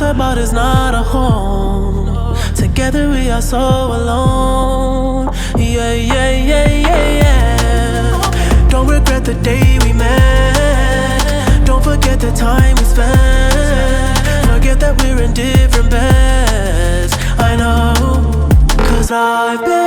about is not a home. Together we are so alone. Yeah, yeah, yeah, yeah, yeah. Don't regret the day we met. Don't forget the time we spent. Forget that we're in different beds. I know, 'cause I've been